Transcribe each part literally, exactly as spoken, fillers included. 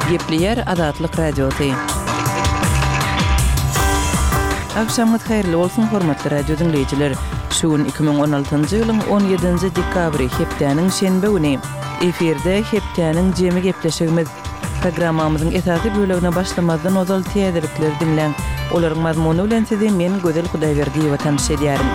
Gepleyer Adatlyk radioty. Akşamyt hayrly bolsun hormatly radio dinleyijiler. Şuun iki ming on altyncı ýylyň on ýedinji dekabry hepdeniň şenbe güni. Eferde hepdeniň jemi gepleşigimiz programmamyzyň esasy bölegine başlamazdan ozal tiýerlikler dinleň. Olaryň mazmuny bilen sizi men Gözel Hudaýberdiýewa tanış edýärim.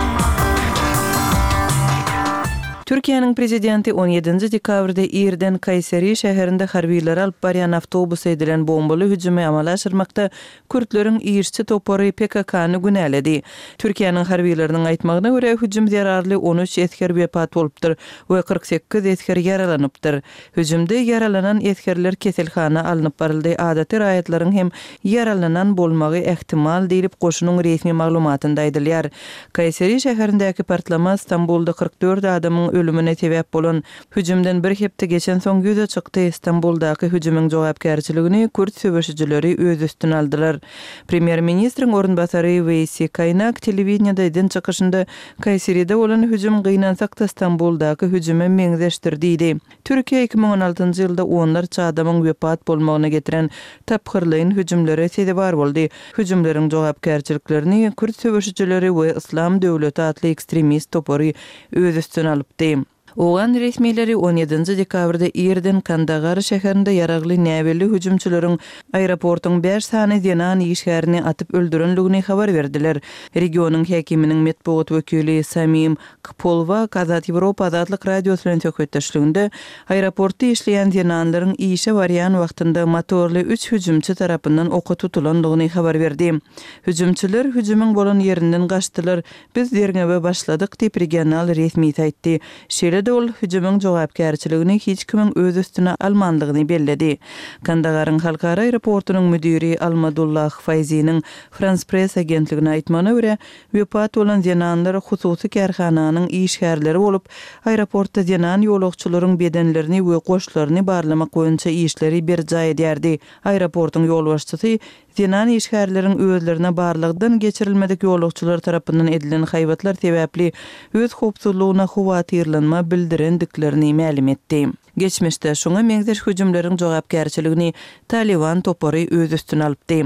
Türkiýanyň prezidenti on ýedinji dekabrda Irden Kayseri şäherinde harbiýler alyp barýan awtobus edilen bombaly hüjumy amala aşyrmakda Kürtleriň iýişçi topary P K K-ny günäledi. Türkiýanyň harbiýleriniň aýtmagyna görä hüjüm zerarly on üç etker wepat bolupdyr we kırk sekiz etker yaralanypdyr. Hüjümde yaralanan etkerler keselhana alınıp baryldy. Adaty raýatlaryň hem yaralanan bolmagy ähtimal diýilip goşunyň resmi maglumatynda aýdylýar. Kayseri şäherindäki partlama İstanbulda kırk dört adamyň ölümüne sebäp bolan hüjümden bir hepde geçen soň ýüze çykdy. İstanbuldaky hüjümyň jogapkärçiligini Kürt söwüşçileri öz üstüne aldylar. Premier ministriň orunbasary Weýsi Kaynak telewizionyada edin çykyşynda Kayseri'de bolan hüjüm gynansak da İstanbuldaky hüjüme meňzeşdirdi diýdi. Türkiýe iki ming on altyncı ýylda onlarça adamyň wepat bolmagyna getiren tapkyrlyň hüjümlere sebäp boldy. Hüjümleriň jogapkärçiliklerini Kürt söwüşçileri we Islam döwleti atly ekstremist topary öz üstüne alypdy. Oğan resmileri on ýedinji dekabrda Irden Kandagar şäherinde yaragly näbeli hüjümçüleriň aeroportyň beş sany denan işgärini atyp öldürenligini habar berdiler. Regionyň häkiminiň metbuat wekili Samim Kpolva Kazat Ýewropa Adatlyk radiosynyň töketdeşliginde aeroportda işleýän denanlaryň işe barýan wagtynda motorly üç hüjümçi tarapyndan oka tutulandygyny habar berdi. Hüjümçiler hüjümüň bolan ýerinden gaçdylar. Biz derňewe başladyk diýip regional resmi aýtdy. Şeýle ol hüjümüň jogapkärçiligini hiç kimin öz üstüne almandygyny belledi. Kandagaryň halkara aeroportunyň müdiri Almadullah Fayziniň France Press agentligine aýtmagyna görä, wepat bolan denanlar hususy kärhananyň işgärleri bolup, aeroportda denan ýolagçylaryň bedenlerini we goşlaryny barlamak boýunça işleri bir jaý edýärdi. Aeroportuň ýol başçysy denan işgärleriň özlerine barlygdan geçirilmedik ýolagçylar tarapyndan edilen haýbatlar sebäpli öz howpsuzlygyna howatyrlanma bildirendiklerini ma'lum etdi. Geçmişde şoňa meňzeş hüjümleriň jogapkärçiligini Taliban topary öz üstüne alypdy.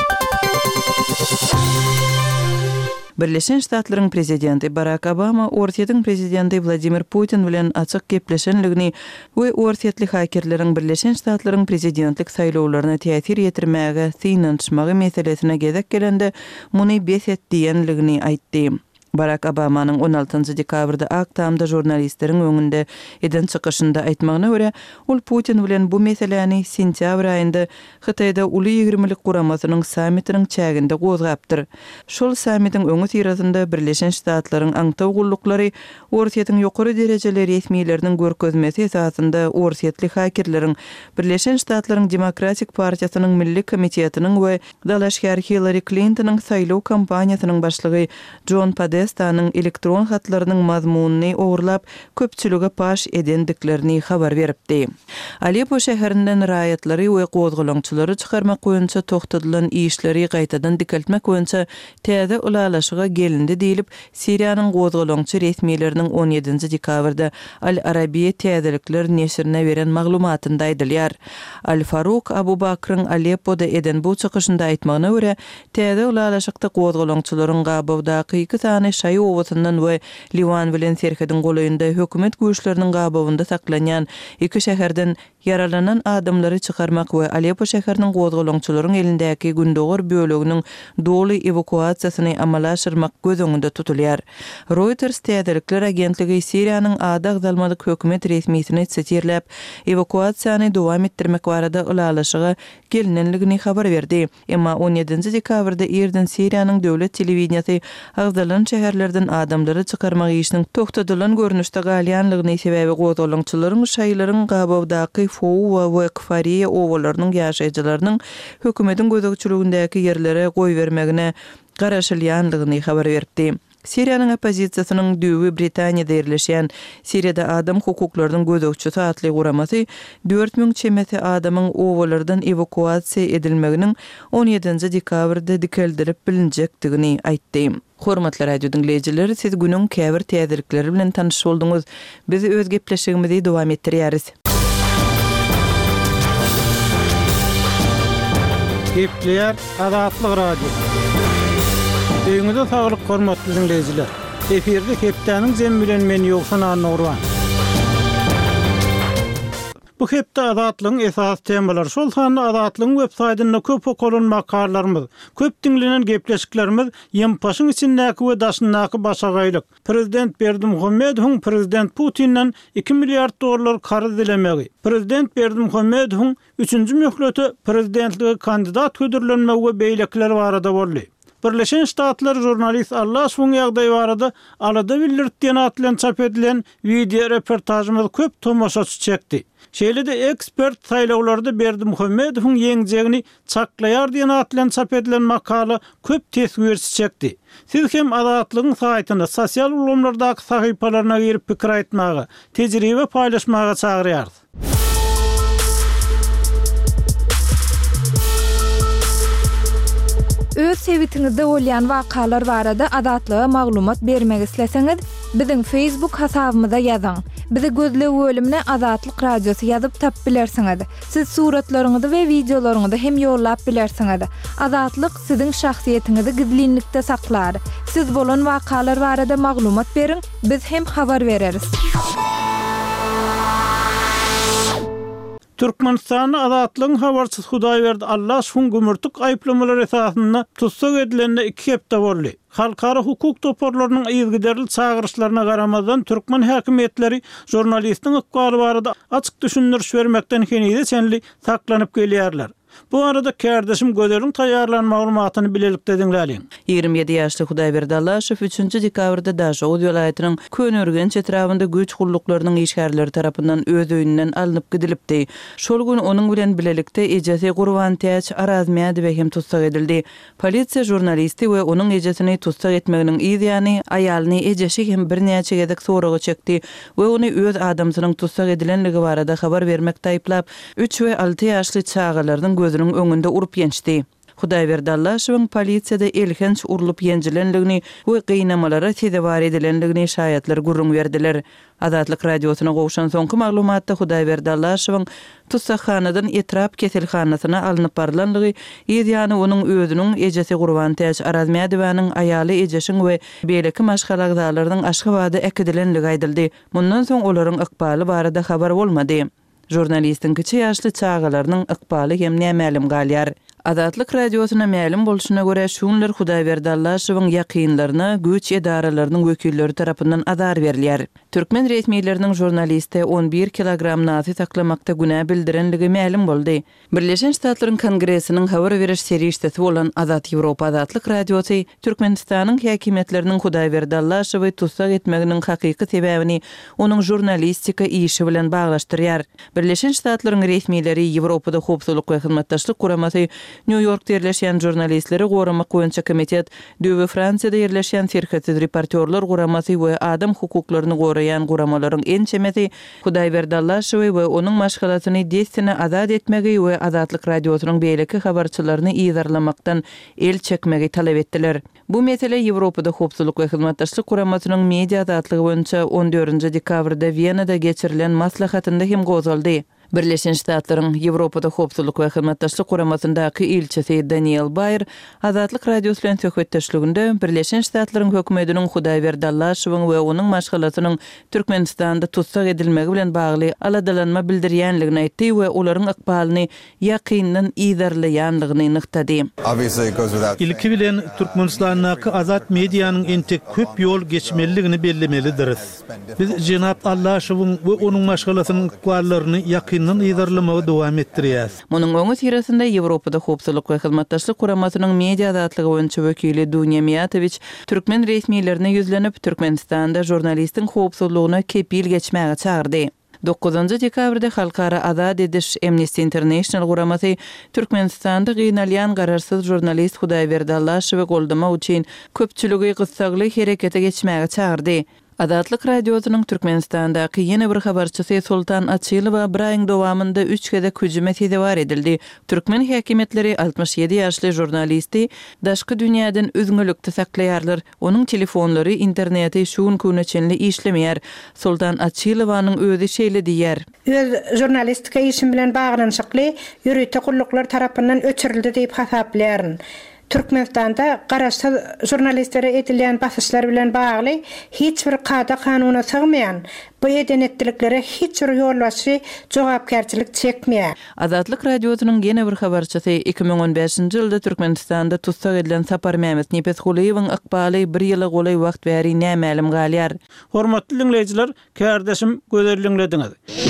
Birleşen Ştatlaryň prezidenti Barack Obama Ortiýatyň prezidenti Vladimir Putin bilen açyk gepleşenligini we ortiýatly hakerleriň Birleşen Ştatlaryň prezidentlik saýlawlaryna täsir ýetirmäge synanşmagy meselesine gezek gelende muny beş etdiýenligini aýtdy. Barack Obamanyň on altyncı dekabrda Aktamda jurnalistleriň öňünde eden çykyşynda aýtmagyna görä, ol Putin bilen bu meseleni sentýabr aýynda Hytaýda uly ýigrimelik guramasynyň sammitiniň çäginde gozgapdyr. Şol sammitiň öňü tirazynda Birleşen Ştatlaryň aňtaw gullukları ortiýatyň ýokary derejeli resmiýetleriniň görkezmesi esasında ortiýatly hakerleriň Birleşen Ştatlaryň Demokratik Partiýasynyň Milli Komitetiniň we dalaşgar Hillary Clinton'yň saýlaw kampaniýasynyň başlygy John Podesta Stanyň elektron hatlarynyň mazmunyny ogurlap köpçülüge paş edendiklerini habar beripdi. Aleppo şäherinden raýatlary we gozgulaňçylary çykarmak boýunça toktadylan işleri gaýtadan dikeltmek boýunça täze ulalaşyga gelindi diýilip Siriýanyň gozgulaňçy resmiýetleriniň on ýedinji dekabrda Al Arabiýa täzelikler neşrine beren maglumatynda aýdylýar. Al Faruq Abu Bakr'yň Aleppoda eden bu çykyşynda aýtmagyna görä, täze ulalaşykda gozgulaňçylaryň gabawdaky iki tane Şaý owatyndan we Liwan bilen Serhedin golayynda hökümet güýçleriniň gabawynda saklanýan iki şäherden yaralanan adamlary çykarmak we Aleppo şäheriniň gozgulaňçylaryň elindäki gündogor böleginiň doly evakuasiýasyny amala aşyrmak göz öňünde tutulýar. Reuters täzelikler agentligi Siriýanyň adag zalmadyk hökümet resmiýetine setirläp, evakuasiýany dowam etdirmek barada ulalaşyga gelinenligini habar berdi. Emma on ýedinji dekabrda Irden Siriýanyň döwlet telewizionyasy agdalan şäherlerden adamlary çykarmak işiniň toktadylan görnüşde galýanlygyny sebäbi gozgulaňçylaryň şaýlaryň gabawdaky Fowa we Kfariye owalarynyň ýaşaýjylarynyň hökümetiň gözegçiligindäki ýerlere goý bermegine garaşylýanlygyny habar berdi. Siriýanyň opozisiýasynyň düýbi Britaniýada ýerleşýän Siriýada adam hukuklarynyň gözegçisi atly guramasy dört ming çemeti adamyň owalardan evakuasiýa edilmeginiň on ýedinji dekabrda dikeldirip bilinjekdigini aýtdy. Hormatly radio dinleyijiler, siz günüň käbir täzelikleri bilen tanyş bolduňyz. Biz öz gepleşigimizi dowam etdirýäris. Gepleyer Azatlyk Radio. Öňüňizde saglyk hormatly dinleýijiler. Eferde hepdeniň jem bilen men ýoksan Anurwan. Bu hepde Azatlygyň esas temalary şol sany Azatlygyň websaýtyna köp okulan makallarymyz, köp dinlenen gepleşiklerimiz ýempaşyň içindäki we daşyndaky başagaýlyk. Prezident Berdimuhammedowyň Prezident Putinden iki milliard dollar karz dilemegi. Prezident Berdimuhammedowyň üçünji möhleti prezidentlige kandidat ködürlenmegi we beýlekler barada boldy. Birleşen Ştatlar jurnalist Allah şuň ýagdaý barada alada bildirdiýän atlan çap edilen video reportajymyz köp tomoşaçy çekdi. Şeýle-de ekspert saýlawlarda Berdimuhammedowyň ýeňjegini çaklaýar diýen atlan çap edilen makala köp tesgürsi çekdi. Siz hem Azatlygyň saýtyna, sosial ulamlardaky sahypalaryna girip pikir aýtmagy, tejribe paýlaşmagy çagyrýarys. Öz sebitiňizde bolýan wakalar barada Azatlyga maglumat bermek isleseňiz, biziň Facebook hasabymyza ýazyň. Bizi gözle bölümine Azatlyk radiosu ýazyp tap bilersiňiz. Siz suratlaryňyzy we videolaryňyzy hem ýollap bilersiňiz. Azatlyk siziň şahsiýetiniňizi gizlinlikde saklar. Siz bolan wakalar barada maglumat beriň, biz hem habar bereriz. Türkmenistan Azatlygyň habarçysy Hudaýberdi Allah şuň gümürtük aýplamalary esasyna tutsak edilende iki hepde boldy. Halkara hukuk toparlarynyň ýygyderli çağırışlaryna garamazdan Türkmen häkimetleri jurnalistiň ykbaly barada açyk düşündiriş bermekden henüýde senli saklanyp gelýärler. Bu arada kardeşim Göder'in taýýarlan maglumatyny bilelikde dinläliň. ýygrimi ýedi ýaşly Hudaýberdi Allaşew üçünji dekabrda Daşowut ýolaýatynyň Könörgen çetrawyny güç gulluklarının işgärleri tarapyndan öz öýünden alınıp gidilipdi. Şol gün onuň bilen bilelikde ejesi Gurban Täç arazmýady we hem tutsak edildi. Polisiýa jurnalisti we onuň ejesini tutsak etmeginiň ýa-ni aýalyny ejesi hem birnäçe gezek soragy çekdi we ony öz adamsynyň tutsak edilenligi barada habar bermekde aýplap üç we alty ýaşly çağalaryň gözünün öňünde urup ýençdi. Hudaýberdi Allaşewiň polisiýada elhenç urulup ýenjilenligini we gynamalara tedewar edilenligini şaýatlar gurrun berdiler. Azatlyk radiosyna gowşan soňky maglumatda Hudaýberdi Allaşewiň tutsakhanadan etrap keselhanasyna alınıp barlanlygy, ýa-ni onuň özüniň ejesi Gurban Täç arazmýadywynyň aýaly ejeşiň we beýleki maşgalagdalarynyň Aşgabatda ekedilenligi aýdyldy. Mundan soň olaryň ykbaly barada habar bolmady. Jurnalistin kiçi ýaşly çağalarynyň ykbaly hem nämälim galýar. Azatlyk radiosuna ma'lum bolşuna görä şunlar Hudaýberdi Allaşewiň ýakynlaryna güç edaralarynyň wekilleri tarapyndan azar berilýär. Türkmen resmiýetleriniň jurnalisti on bir kilogram nazy taklamakda günä bildirenligi ma'lum boldy. Birleşen Ştatlaryň Kongresiniň habar beriş serişdesi bolan Azat Ýewropa Azatlyk radiosy Türkmenistanyň häkimetleriniň Hudaýberdi Allaşewi tutsak etmeginiň hakyky sebäbini onuň jurnalistika işi bilen baglaşdyrýar. Birleşen Ştatlaryň resmiýetleri Ýewropada howpsuzlyk we hyzmatdaşlyk guramasy New York'ta yerleşen jurnalistleri goramak goýunça komitet, Döwe Fransiýada yerleşen serketsiz reporterler guramasy we adam hukuklaryny goraýan guramalaryň en çemeti Hudaýberdi Allaşewi we onuň maşgalatyny destine azat etmegi we Azatlyk radiosynyň beýleki habarçylaryny ýyzarlamakdan el çekmegi talap etdiler. Bu mesele Ýewropada howpsuzlyk we hyzmatdaşlyk guramasynyň media azatlygy boýunça on dördünji dekabrda Wienada geçirilen maslahatynda hem gozaldy. Birleşen Ştatlaryň Ýewropada howpsuzlyk we hyzmatdaşlyk guramasyndaky ilçisi Daniel Bayer Azatlyk radiosu bilen söhbetdeşliginde Birleşen Ştatlaryň hökümetiniň Hudaýberdi Allaşewiň we onuň maşgalatynyň Türkmenistanda tutsak edilmegi bilen bagly aladalanma bildirýänligini aýtdy we olaryň ykbalyny ýakyndan ýyzarlaýanlygyny nyktady. İlki bilen Türkmenistanyň azat mediýanyň entek köp ýol geçmeliligini bellemelidir. Biz jenap Allaşewiň we onuň maşgalatynyň ykballaryny ýakyn ýyzarlamagy dowam etdirýär. Munyň öňü sirasynda Ýewropada howpsuzlyk we hyzmatdaşlyk guramasynyň media azatlygy boýunça wekili Dunya Mijatoviç türkmen resmiýetlerine ýüzlenip Türkmenistanda jurnalistiň howpsuzlygyna kepil geçmäge çağırdy. dokuzunji dekabrda Halkara Azat ediş Amnesty International guramasy Türkmenistanda gynalýan gararsyz jurnalist Hudaýberdi Allaşewi goldama üçin köpçüligi gyssagly herekete geçmäge çağırdy. Adatlyk radiosynyň Türkmenistandaky ýene bir habarçysy Sultan Açylowa bir aýyň dowamynda üç gede hüjüme bar edildi. Türkmen häkimetleri altmış ýedi ýaşly jurnalisti daşky dünýäden üzgünlükde saklaýarlar. Onuň telefonlary, interneti şuun küneçenli işlemeýär. Sultan Açylowanyň özü şeýle diýär. Öz jurnalistika işim bilen baglanyşykly ýürüýte gulluklar tarapyndan öçürildi diýip hasaplaryn. Türkmenistanda garaşsa jurnalistlere edilen basışlar bilen bagly hiç bir kada kanuna sığmayan bu edenetliklere hiç bir ýolbaşy jogapkärçilik çekmeýär. Azatlyk radiosynyň ýene bir habarçysy iki ming on beşinji ýylda Türkmenistanda tutsak edilen Sapar Mehmet Nipetguliýewiň ykbaly bir ýyla golay wagt bäri nämälim galýar. Hormatly dinleýijiler, kärdeşim gözelliňlediňiz.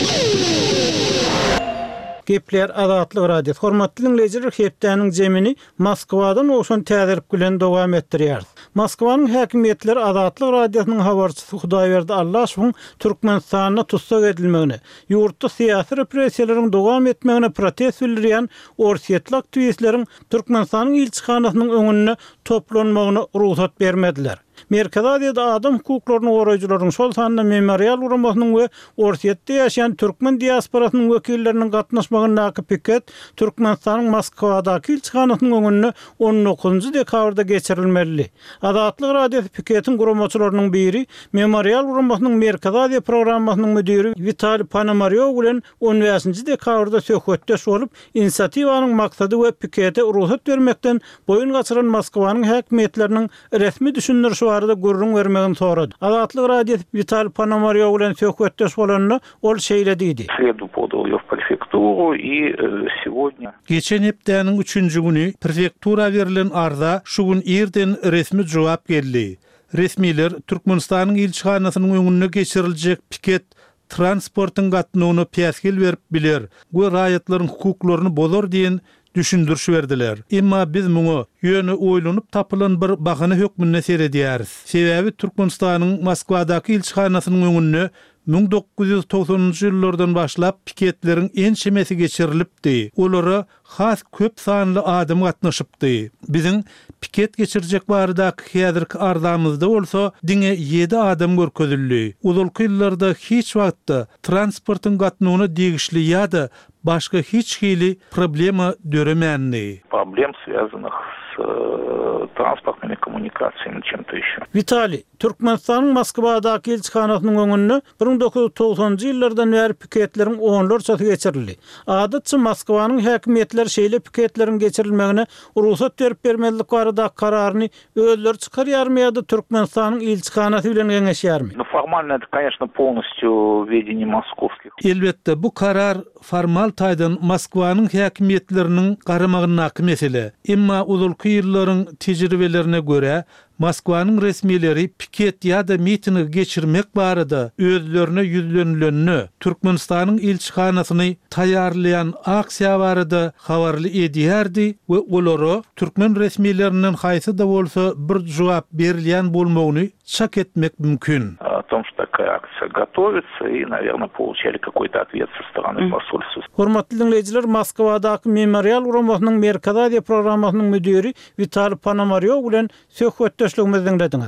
Gepler Azatlyk radio. Hormatly dinleýijiler, hepdäniň jemini Moskwadan oşan täzirip gülen dowam etdirýär. Moskwanyň häkimetleri Azatlyk radiosynyň habarçysy Hudaýberdi Allaşowyň Türkmenistana tutsak edilmegine, ýurtda syýasy repressiýalariň dowam etmegine protest bildirýän orsiýetli aktivistleriň Türkmenistanyň ilçihanasynyň öňünde toplanmagyna ruhsat bermediler. Merkez Aziýada adam hukuklaryny goraýjylaryň şol sanda memorial uramasynyň we orsiýetde ýaşaýan türkmen diasporasynyň wekilleriniň gatnaşmagyna piket Türkmenistanyň Moskwadaky ilçihanasynyň öňünde on dokuzunji dekabrda geçirilmeli. Azatlyk radio piketiň guramaçylarynyň biri memorial uramasynyň Merkez Aziýa programasynyň müdiri Vitali Ponomaryow bilen on beşinji dekabrda söhbetdeş bolup, inisiativanyň maksady we pikete ruhsat bermekden boyun gaçyran Moskwanyň häkimetleriniň resmi düşündürüşi barada gurrun vermegini soradı. Azatlyk radio Vitali Ponomaryow bilen söhbetdeş bolanyny ol şeýle diýdi. Следу подал её в префектуру и сегодня. Geçen hepdäniň üçünji güni prefektura berilen arda şu gün erden resmi jogap geldi. Resmiler Türkmenistanyň ilçihanasynyň öňüne geçiriljek piket transportyň gatnawyny päsgil berip biler. Bu raýatlaryň hukuklaryny bolar diýen düşündürüş verdiler. Emma biz muňa ýöne oýlanyp tapylan bir bahana hökmüne seredýäris. Sebäbi Türkmenistanyň Moskwadaky ilçihanasynyň öňünde ming dokuz ýüz togsonunji ýyllardan başlap piketleriň en şemesi geçirilipdi. Olara has köp sanly adam gatnaşypdy. Biziň piket geçirjek baradaky häzirki ardamyzda bolsa diňe ýedi adam görkezildi. Uzalky ýyllarda hiç wagtda transportyň gatnawyna degişli ýa-da başka hiç hili problema döremenni. Проблем, связанных с э, транспортными коммуникациями, чем-то еще. Vitali, Türkmenistanyň Moskwadaky ilçihanasynyň öňünde bir ming dokuz ýüz togsonunji ýyllardan bäri piketleriň onlar çaty geçirildi. Adatça Moskwanyň häkimetleri şeýle piketleriň geçirilmegine ruhsat berip bermelik barada kararyny özleri çykarýarmyýady, Türkmenistanyň ilçihanasy bilen geňeşýärmi? Ну, формально это, конечно, полностью ведение московских. Elbetde bu karar formal taýdan Moskwanyň häkimetleriniň garamagyna mesele. Emma uzulky ýyllaryň tejribelerine göre Moskwanyň resmileri piket ýa-da mitingi geçirmek barada özlerine ýüzlenileni Türkmenistanyň ilçihanasyny taýýarlayan aksiýa barada habarly edýärdi we olary türkmen resmileriniň haýsy da bolsa bir jogap berilýän bolmagyny şak etmek mümkin. О том, что такая акция готовится, и, наверное, получали какой-то ответ со стороны посольства. Hormatly dinleýijiler, Moskwadaky memorial uramasynyň Merkez Aziýa programasynyň müdiri Vitali Ponomaryow bilen söhbetdeşligimizi dinlediňiz.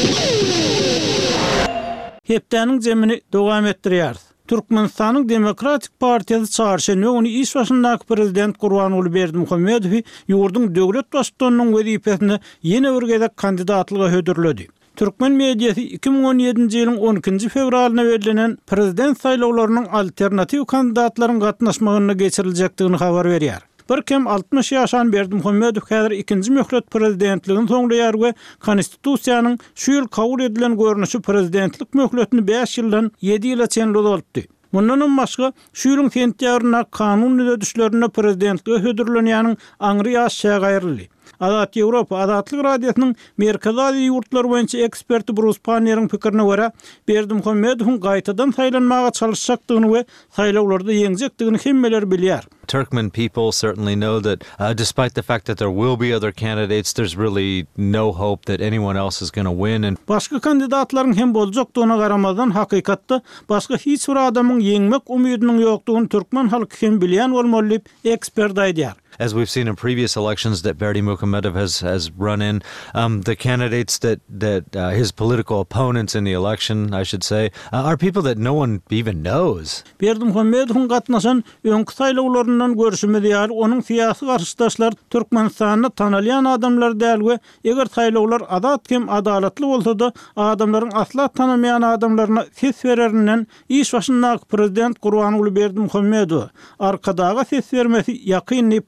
Hepdäniň jemini dowam etdirýär. Türkmenistanyň Demokratik Partiýasy çarşenbe ony iş başyndaky prezident Gurbanuly Berdimuhammedow ýurdun döwlet başçylygynyň wezipesine ýene bir gezek kandidatlyga hödürledi. Türkmen mediýasy iki ming on ýedinji ýylyň on ikinji fevralyna berilen prezident saýlawlarynyň alternativ kandidatlaryň gatnaşmagyna geçiriljekdigini habar berýär. Bir kem altmış ýaşan Berdimuhammedow häzir ikinji möhlet prezidentligini soňlaýar we konstitusiýanyň şu ýyl kabul edilen görnüşi prezidentlik möhletini beş ýyldan ýedi ýyla çenli bolupdy. Mundan başga şu ýylyň sentýabrynda kanun düzüşlerine prezidentlige hödürlenýäniň aňry ýaşaýa gaýryldy. Azat Ýewropa Azatlyk radiosynyň Merkez Aziýa ýurtlary boýunça eksperti Bruce Panner'in pikirine görä, Berdimuhammedowyň gaýtadan saýlanmaga çalışjakdygyny we saýlawlarda ýeňjekdigini hemmeler bilýär. Turkmen people certainly know that uh, despite the fact that there will be other candidates, there's really no hope that anyone else is going to win. And başka kandidatlaryň hem boljakdygyna garamadan hakykatda başga hiç bir adamyň ýeňmek umydynyň ýokdugyny türkmen halky hem bilýän bolmaly diýip ekspert aýdýar. As we've seen in previous elections that Berdimuhamedov has has run in, um, the candidates that that uh, his political opponents in the election, I should say, uh, are people that no one even knows. Berdimuhamedowyň gatnaşan öňkü saýlawlaryndan görüşmedi ýaly onuň syýasy garşydaşlar Türkmenistanyny tanalýan adamlar däl we eger saýlawlar adat hem adalatly bolsa-da adamlaryň asla tanamayan adamlaryna ses bererinden iş başyndaky prezident Gurbanuly Berdimuhamedow arkadaga ses bermesi ýakynly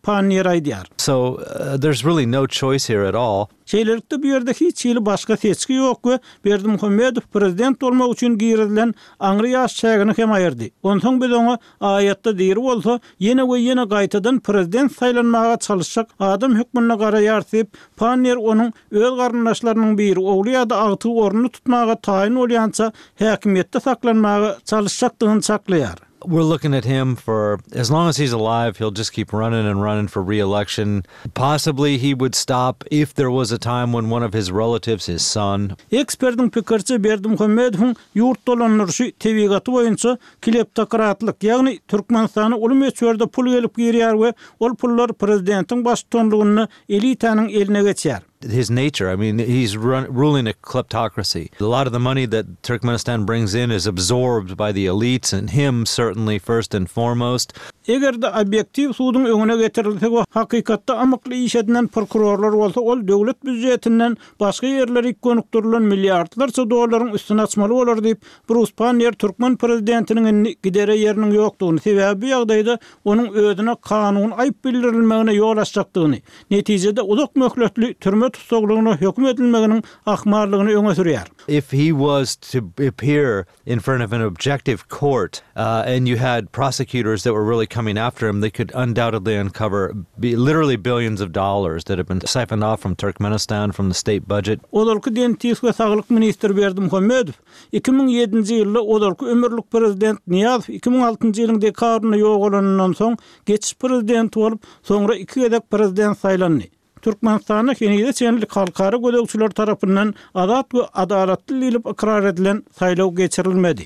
So uh, there's really no choice here at all. Şeýlelikde bu ýerde hiç ýyly başga seçki ýok we Berdimuhamedow prezident bolmak üçin girilen aňry ýaş çägini hem aýyrdy. Onsoň biz oňa aýatda diýir bolsa, ýene we ýene gaýtadan prezident saýlanmaga çalışjak adam hökmüne gara ýartyp, Panier onuň öz garyndaşlarynyň biri ogly ýa-da agty ornuny tutmaga taýin bolýança häkimetde saklanmaga çalışjakdygyny saklaýar. We're looking at him for as long as he's alive, he'll just keep running and running for re-election. Possibly he would stop if there was a time when one of his relatives, his son. Ekspertin pikirçe Berdimuhamedowyň ýurt dolanýarşy tebigaty boýunça kleptokratlyk, ýagny Türkmenistany uly meçherde pul gelip girýär we ol pullar prezidentiň başçylygyny elitanyň eline geçýär. His nature, I mean, he's run, ruling a kleptocracy. A lot of the money that Turkmenistan brings in is absorbed by the elites, and him certainly first and foremost. Eger de objektiv suwdyň öňüne getirilse we hakykatda amykly iş edilen prokurorlar bolsa, ol döwlet büdjetinden başga ýerlere konukturulan milliardlarça dollaryň üstüne açmaly bolar diýip Bruce Panier Türkmen prezidentiniň gidere ýeriniň ýokdugyny, sebäbi bu ýagdaýda onuň özüne kanun aýp bildirilmegine ýol açjakdygyny, netijede uzak möhletli türme tutsaklygyna hökm edilmeginiň ahmarlygyny öňe sürýär. If he was to appear in front of an objective court uh, and you had prosecutors that were really coming after him, they could undoubtedly uncover be literally billions of dollars that have been siphoned off from Turkmenistan, from the state budget. Odalky Dentis we Saglyk ministri Berdimuhamedow iki ming ýedinji ýylda odalky ömürlük prezident Niýazow iki ming altynjy ýylyň dekabrynda ýogalanyndan soň geçiş prezident bolup, soňra iki gezek prezident saýlandy. Türkmenistanyň henüýde çenlik halkara gödekçiler tarapyndan adat we adalatly diýilip ikrar edilen saýlaw geçirilmedi.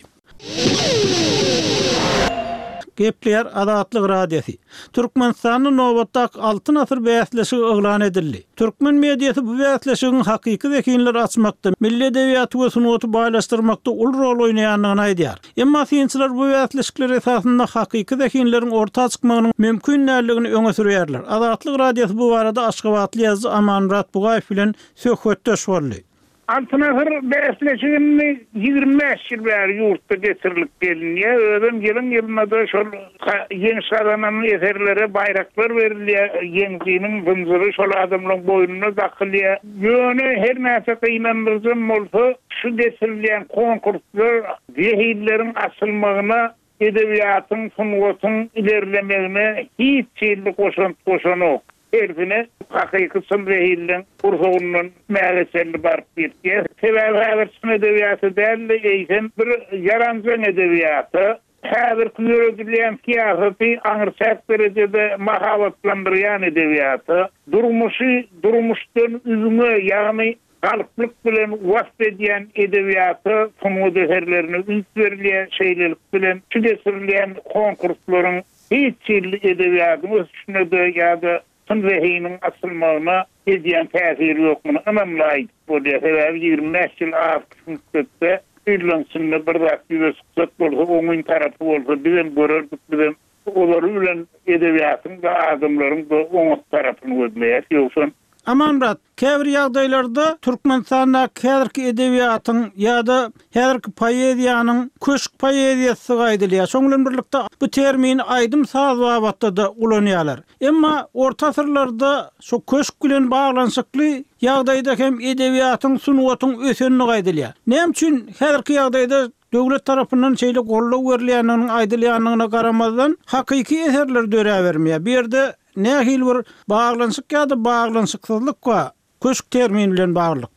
Gepler Adatlyk Radiosi. Türkmenistanyň nowatdak altyn asyr bäsleşigi eglan edildi. Türkmen mediýasy bu bäsleşigiň hakyky wekinler açmakda, milli edebiýaty we sunuty baýlaşdyrmakda ul rol oýnaýanyny aýdýar. Emma synçylar bu bäsleşikler esasynda hakyky wekinleriň orta çykmagynyň mümkin näligini öňe sürýärler. Adatlyk Radiosi bu barada Aşgabatly ýazgy Amanrat Bugaýew bilen söhbetdeş boldy. Altınahır besleşigini ýygrimi beş ýyl bäri ýurtda getirilip gelinýär. Ödüm gelin ýylynda şol ýeň şadananyň eserlere bayraklar berilýär. Ýeňdiniň bınzyry şol adamlaryň boýnuna dakylýar. Ýöne her näse inandyrjym bolsa, şu getirilýän konkurslar wehilleriň asylmagyna, edebiýatyň, sunuwatyň ilerlemegine hiç çeýlik goşan goşanok. Erfine hakyky symrehilden urhunun mäleselli barp bitdi. Sebäbi häzir edebiýaty däl, eýsen bir yaranjy edebiýaty, häzir ýürüdilýän siýasaty aňyrsak derejede mahabatlandyrýan edebiýaty, durmuşy durmuşdan üzüňe, ýagny galyplyk bilen wasf edýän edebiýaty, sunuw deherlerini üns berilýän şeýlelik bilen çügesilýän konkurslaryň hiç edebiýaty üstünde ýa-da Sınvehinin asılmağına ediyen täsiri ýokmuny anamlaýdy. Bu sebäbi ýygrimi beş ýyl artykda ýylansynda bir rak ýüzsüzlik bolsa, oňun tarapy bolsa, bilen görerdik, bilen olary bilen edebiýatyň da adamlaryň da oň tarapyny gözleýär. Ýoksa Amanrat, käbir ýagdaýlarda Türkmenistanda kädirki edebiýatyň ýa-da häzirki poeziýanyň köşk poeziýasy gaýdylýar. Şoň bilen birlikde bu termin aýdym sazwabatda da ulanýarlar. Emma orta asyrlarda şu köşk bilen baglanşykly ýagdaýda hem edebiýatyň, sunuwatyň ösenini gaýdylýar. Näme üçin häzirki ýagdaýda döwlet tarapyndan şeýle gollaw berilýäniniň aýdylýanyna garamazdan hakyky eserler döre bermeýär. Bir ýerde nähil bir baglanşyk ýa-da baglanşyksyzlyk we köşk termini bilen baglykdy.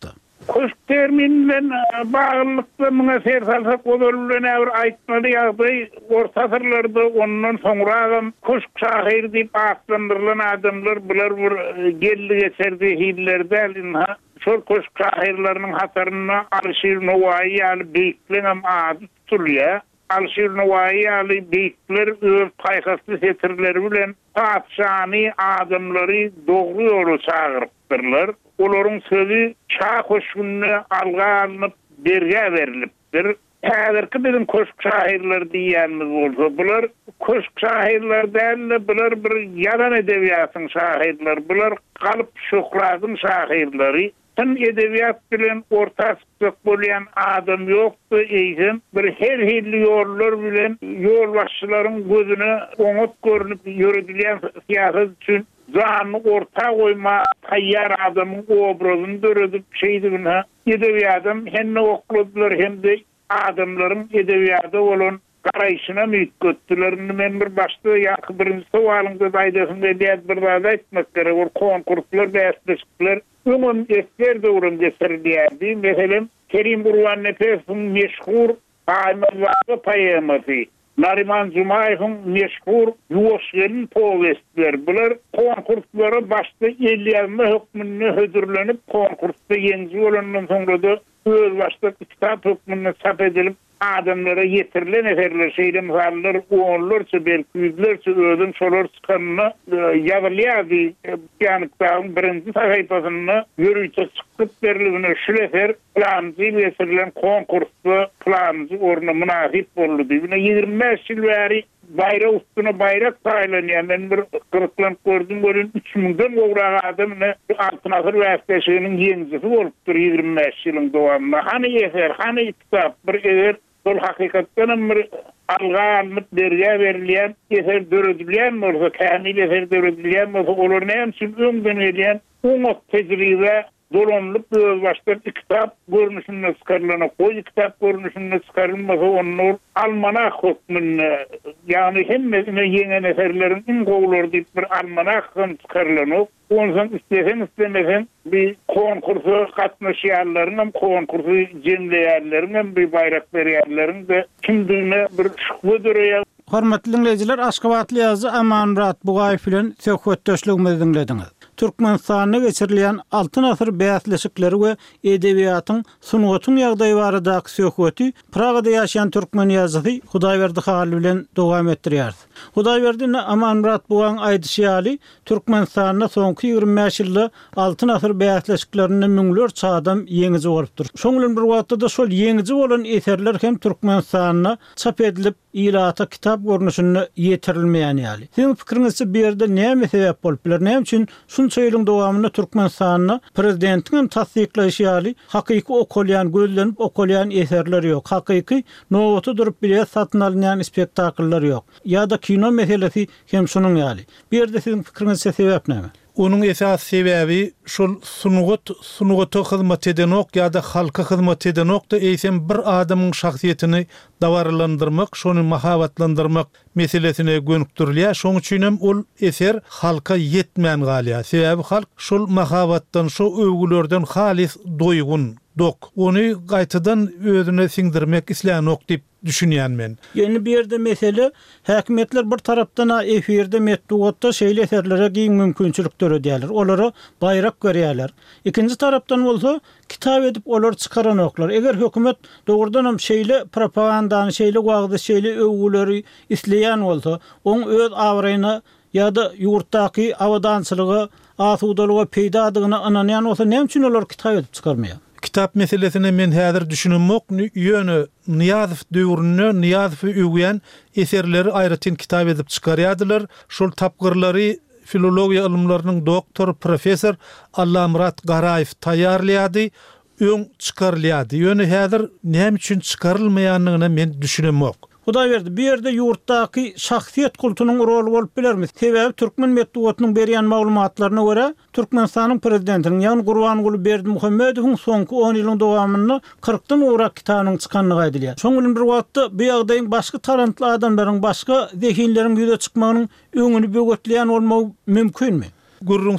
Köşk termininden bağlılıkta mına ser salsak odolun äbir aýtmaly ýagdaý orta asyrlarda ondan soňragam köşk şahyr diýip atlandyrılan adamlar bular bir geldi geçerdi hillerde şol köşk şahyrlarynyň hataryna Alşir Nowaý ýaly beýiklenem ady tutulýar. Alşir Nowaý ýaly beýikler öz paýhasly setirleri bilen paçany adamlary dogry ýola çagyrypdyrlar. Olaryň sözü çağ koşguny alga alınıp berge berilipdir. Häzirki bizim köşk şahyrlar diýýänimiz bolsa, bular köşk şahyrlar däl, bular bir ýalan edebiýatyň şahyrlar, bular galyp şöhratyň şahyrlary. Tüm edebiyat bilen ortaçlyk bolýan adam ýokdy, eýsem bir her hilli ýollar bilen ýol başçylaryň gözüne oňat görünip ýöredilýän siýasat üçin zany orta goýma taýýar adamyň obrazyny döredip şeýdigine edebiyatym hemme okudylar hemde adamlaryň edebiyata bolan garaýşyna müýtgetdiler. Men bir başda ýaky birinji sowalymda aýdasyn diýip bir zat aýtmak gerek. O konkurslar bäsleşikler umum esker döwründe geçirilýärdi. Meselem Kerim Burwan Nefesiň meşhur Aýmazly poemasy, Nariman Jumaýewiň meşhur Ýuwaşgyň powestler. Bular konkurslara başda elliýme hökmüne hödürlenip konkursda ýeňji bolandan soňra öz başda kitap hökmüne çap edilip adamlara yetirilen eserler, şeyle misallar, onlarca belki yüzlerce ödün solar çıkanına yazılıydı. Yani birinci sayfasını yürüyce çıkıp verildiğine şu eser plancı eserilen konkursu plancı oruna münasip oldu. yirmi beş yıl beri bayrak üstüne bayrak sayılan, ben bir kırıklanıp gördüm, böyle üç münden uğrağı adamına altın asır vəsləşinin yencisi olupdur yirmi beş yılın doğanına. Hani eser, hani kitap, bir eser sol hakikatdan bir alga alınıp berge verilýän eser döredilýän bolsa, kamil eser döredilýän bolsa, olar näme üçin öňden edilýän oňat tejribe dolanıp öz başdan kitap görnüşünde çıkarılana koy, kitap görnüşünde çıkarılmasa onlar almanah hukmünde, yani hemmesine yenen eserlerin in gowlar diýip bir almanah çıkarılanok. Ondan istesen istemesen bir konkursu katnaşýarlaryň, konkursu jemleýärleriň, bir bayrak berýärleriň de kimdigine bir şüphe döreýär. Hormatly dinleyijiler, Aşgabatly ýazy Amanrat Bugaýew bilen söhbetdeşligimizi dinlediňiz. Türkmenistanyň geçirilýän altyn asyr bäsleşikleri we edebiýatyň sunugatyň ýagdaýy baradaky söhbeti Pragada ýaşaýan türkmen ýazgysy Hudaýberdi Halil bilen dowam etdirýär. Hudaýberdi Amanrat Bugaň aýdyşýaly Türkmenistanyň soňky ýigirme beş ýylda altyn asyr bäsleşiklerini müňlerçe adam ýeňiji bolupdyr. Şoň bilen bir wagtda şol ýeňiji bolan eserler hem Türkmenistanyna çap edilip ilata kitap görnüşünde yetirilmeýän ýaly. Siň pikiriňizçe bu ýerde näme sebäp bolup biler? Näme üçin şunça ýylyň dowamynda Türkmenistanyna prezidentiň tasdikleşi ýaly hakyky okulýan, gözlenip okulýan eserler ýok. Hakyky nowaty durup bilet satyn alynýan spektakllar ýok. Ýa-da kino meselesi hem şunuň ýaly. Bu ýerde siň pikiriňizçe sebäp näme? Onun esas sebebi şol sunugat sunugaty hyzmat edenok ýa-da halka hyzmat edenok da eýsem bir adamyň şahsiýetini dawarlandyrmak, şonu mahabatlandyrmak meselesine gönükdirilýär. Şoň üçin hem ol eser halka ýetmän galýar. Sebebi halk şol mahabatdan, şo övgülerden halis doýgun, dok. Onu gaýtadan özüne siňdirmek islenok diýip düşünýän men. Ýeni bir ýerde mesele häkimetler bir tarapdan efirde metdugatda şeýle eserlere giň mümkinçilikler ödýärler. Olara bayrak görýärler. Ikinji tarapdan bolsa kitap edip olar çıkaran oklar. Eger hökümet doğrudan hem şeýle propagandany, şeýle wagdy, şeýle övgüleri isleýän bolsa, oň öz awraýyna ýa-da ýurtdaky awadançylygy, asudalygy peýda adygyna ananýan bolsa, näme üçin olar kitap edip çıkarmaýar? Kitap meselesine men häzir düşünmok ýöne Niýazow döwrüne Niýazow öwgen eserleri aýratyn kitap edip çykarýardylar. Şol tapgyrlary filologiýa ilmlarynyň doktor, professor Allamurat Garaýew taýýarlaýardy, öň çykarylýardy. Ýöne häzir näme üçin çykarylmaýanlygyny men düşünmok. Hudaýberdi, bu ýerde ýurtdaky şahsiýet kultunyň rolu bolup bilermi? Sebäbi türkmen medeniýetiniň berýän maglumatlaryna görä, Türkmenistanyň prezidentiniň ýani Gurbanguly Berdimuhammedowyň soňky on ýylyň dowamynda kırkdan urak kitanyň çykanlygy aýdylýar. Şoň bilen bir wagtda bu ýagdaýyň başga talantly adamlaryň, başga zehinleriň ýüze çykmagynyň öňüni bögötleýän bolmagy mümkinmi? Gurrunsiz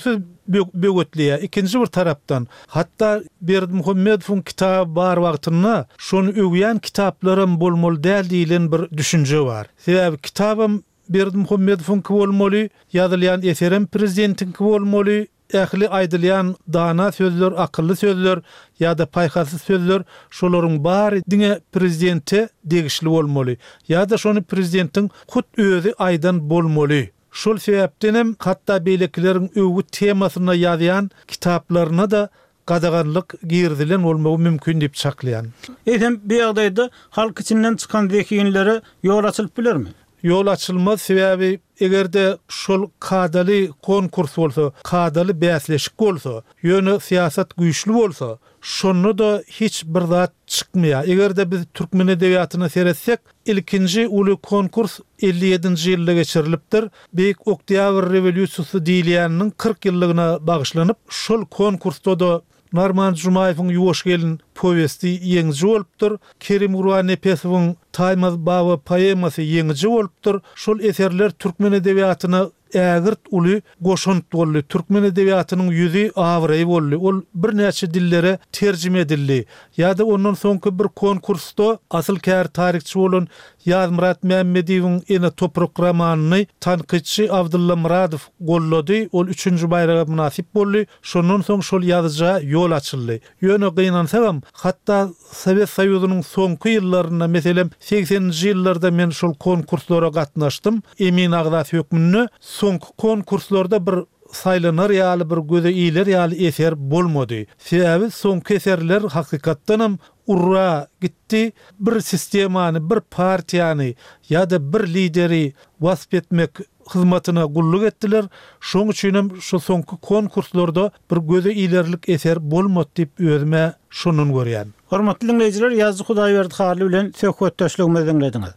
bögötliýär. Ikinji bir tarapdan hatda Berdimuhammedowyň kitaby bar wagtyna şonu öwýän kitaplarym bolmaly däl diýilen bir düşünje bar. Sebäbi kitabym Berdimuhammedowyň bolmaly, ýazylýan eserim prezidentiň bolmaly, ähli aýdylýan dana sözler, akylly sözler ýa-da paýhasy sözler şolaryň bary diňe prezidente degişli bolmaly. Ýa-da şonu prezidentiň hut özü aýdan bolmaly. Şol sebäpdenem hatda beýlekileriň öwgü temasyna ýazýan kitaplaryna da gadaganlyk girdilen bolmagy mümkin diýip çaklaýan. Eýsem bu ýagdaýda halk içinden çykan zekinleri ýol açylyp bilermi? Yol açılmaz sebäbi egerde şol kadaly konkurs bolsa, kadaly bäsleşik bolsa, ýöne siýasat güýçlü bolsa, şonu da hiç bir zat çykmaýar. Egerde biz türkmen edebiýatyna seretsek, ilkinji uly konkurs elli ýedinji ýylda geçirilipdir. Beýik Oktyabr rewolýusiýasy diýilýäniniň kırk ýyllygyna bagyşlanyp, şol konkursda da Narman Jumaýewiň Ýuwaş gelin powesti ýeňji bolupdyr. Kerim Urwan Epesowyň Taýmaz baby poemasy ýeňji bolupdyr. Şol eserler türkmen edebiýatyna ägirt uly goşunt boldy. Türkmen edebiýatynyň ýüzi awry boldy. Ol bir näçe dillere terjime edildi. Ýa-da ondan soňky bir konkursda asyl kär tarihçi bolan Ýazmyrat Mämmediýewiň ene toprak romanyny tanqidçi Abdulla Muradow gollady. Ol üçünji bayraga münasip boldy. Şondan soň şol ýazyja ýol açyldy. Ýöne gynansaňam, hatda Sowet Soýuzynyň soňky ýyllarynda, meselem sekseninji ýyllarda men şol konkurslara gatnaşdym. Emin Agdas hökmünde soňky konkurslarda bir saylanar ýaly bir göze iýler ýaly eser bolmady. Sebäbi soňky eserler hakykatdanam urra gitdi. Bir sistemany, bir partiýany ýa-da bir lideri wasp etmek hyzmatyna gulluk etdiler. Şoň üçinem şu soňky konkurslarda bir göze iýlerlik eser bolmady diýip özüme şonun görýän. Hormatly dinleyijiler, ýazgy Hudaýberdi Harly bilen söhbetdeşligimizi dinlediňiz.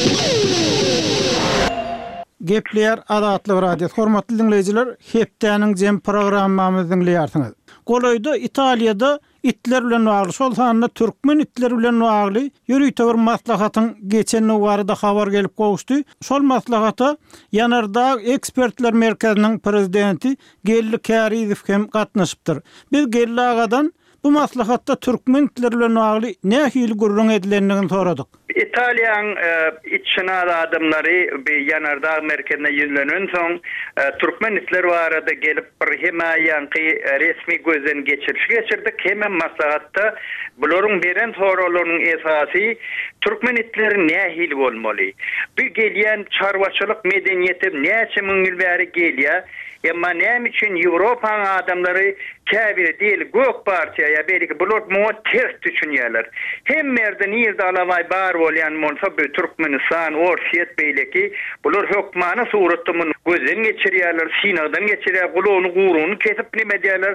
Gepler Adatlyk Radio. Hormatly dinleyijiler, hepdeniň jem programmamyzy dinleýärsiňiz. Golaýda Italiýada itler bilen bagly, şol sanyna türkmen itler bilen bagly ýürüýte bir maslahatyň geçen barada habar gelip gowuşdy. Şol maslahata Ýanardağ Ekspertler Merkeziniň prezidenti Gelli Kärizow hem gatnaşypdyr. Biz Gelli agadan bu maslahatda türkmen itler bilen bagly nähili gurrun edilendigini soradyk. İtalyan e, içine adamları bir Yanardağ merkezine yüzlenen son e, Türkmen itler arada gelip bir himayankı e, resmi gözden geçiriş geçirdik. Hemen maslahatta bunların beren sorularının esası Türkmen itleri nehil olmalı. Bir gelen çarvaçılık medeniyeti neçe müngül beri geliyor. Ama nem için Avrupa adamları kabir değil gök partiyaya belki bunlar mu ters düşünüyorlar. Hem merden yerde alamay bar olan monsa bu Türkmenistan Orsiyet beyleki bunlar hükmanı suratımın gözden geçiriyorlar, sinadan geçiriyorlar, kulağını kuyruğunu kesip ne diyorlar.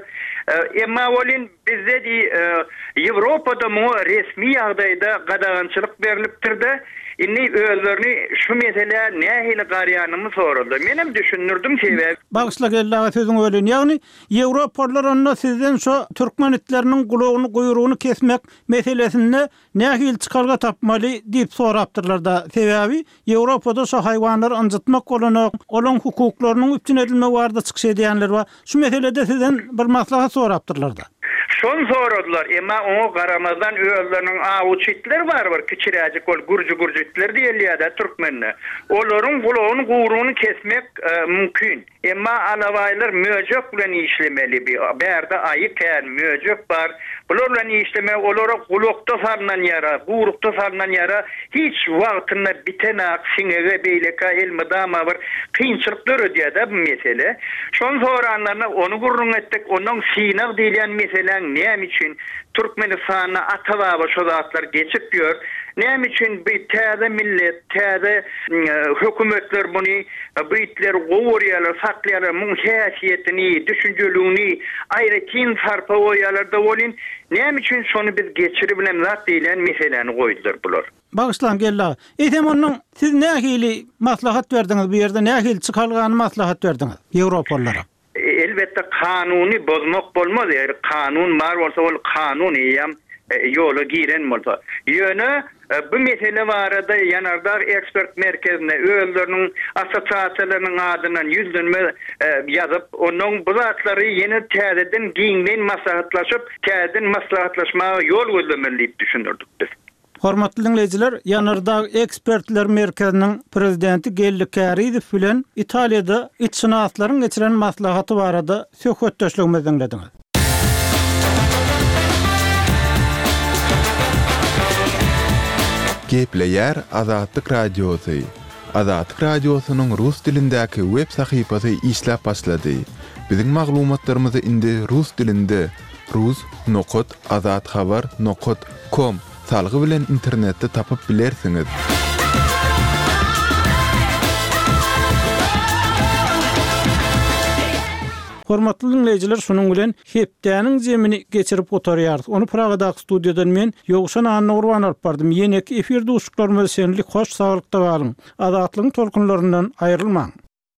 Ama olin bizde de Avrupa'da mu resmi yağdayda qadağançılık veriliptir de inni özlerini şu mesele nehili qaryanımı soruldu. Menem düşünürdüm sebep. Bağışla geldi sözün öyle. Yani Avrupalılar onunla sizden şu Türkmen itlerinin kulağını kuyruğunu kesmek meselesinde nehil çıkarga tapmalı deyip soraptırlar da sebebi. Avrupa'da şu hayvanları anjıtmak olana olan hukuklarının üptün edilme vardı çıkış edenler var. Şu meselede sizden bir maslahat soraptırlar da. Şon sordular ama o Garamazdan öğlerinin avuçitler var var küçürecek ol gurcu gurcutlar diýilýär da Türkmenler. Olaryň gulağını guyruğunu kesmek e, mümkin. Ama alawaýlar möjek bilen işlemeli bir. Berde ayık ýa möjek bar. Bular bilen işleme olara gulakda sarnan ýara, guyrukda sarnan ýara hiç wagtyna bitenak siňege beýleka elmedama bir kynçylyklar ödýär da bu mesele. Şon soranlarna onu gurrun etdik. Onuň sinag diýilen mesele näme için Türkmenistan'a ataba şu zatlar geçip diyor. Näme için bir täze millet, täze hökümetler bunu Britler goýarlar, saklaýarlar, muň häsiýetini, düşünjeliğini aýra kin sarpa goýarlar da bolin. Näme için şonu biz geçirip bilen zat diýilen meseleni goýdular bular. Bağışlan geldi. Etem onun siz nähili maslahat berdiňiz bu ýerde, nähili çykalgany maslahat berdiňiz Ýewropalılara? Elbette kanuni bozmak bolmaz. Yani kanun var olsa ol kanun iyam yolu giren bolsa. Ýöne bu mesele barada Yanardağ Ekspert Merkezine öýleriniň asosiasiýasynyň adynyň ýüzlenme ýazyp, onuň bu zatlary ýene täzeden giňden maslahatlaşyp, täzeden maslahatlaşmaga ýol gözlemeli diýip düşünürdik biz. Hormatly dinleyijiler, Yanardağ Ekspertler Merkeziniň prezidenti Gelli Kärizow bilen Italiýada itsinatlaryň geçiren maslahaty barada söhbetdeşligimizi dinlediňiz. Gepleýär Azatlyk Radiosu. Azatlyk Radiosunyň rus dilindäki web sahypasy işläp başlady. Biziň maglumatlarymyzy indi rus dilinde rus nokot azatxabar nokot com salgy bilen internetde tapyp bilersiňiz. Hormatly dinleyijiler, şonuň bilen hepdäniň jemini geçirip oturýarys. Onu Pragadaky studiýadan men Ýogşan Anna Urban alyp bardym. Ýene efirde uşuklarymyz senlik hoş saglykda galyň. Azatlygyň tolkunlaryndan aýrylmaň.